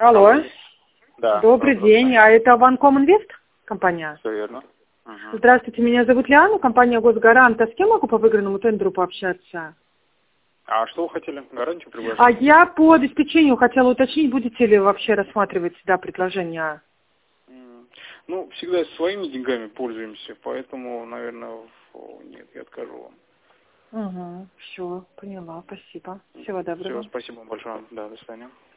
Алло. Да. Добрый день. А это Ванком Инвест компания? Все верно. Угу. Здравствуйте, меня зовут Лиана, компания Госгарант. А с кем могу по выигранному тендеру пообщаться? А что вы хотели? Гарантию предложить? А я по обеспечению хотела уточнить, будете ли вообще рассматривать предложения? Ну, всегда своими деньгами пользуемся, поэтому, наверное, нет, я откажу вам. Угу, все, поняла, спасибо. Всего доброго. Все, спасибо большое. Да, до свидания.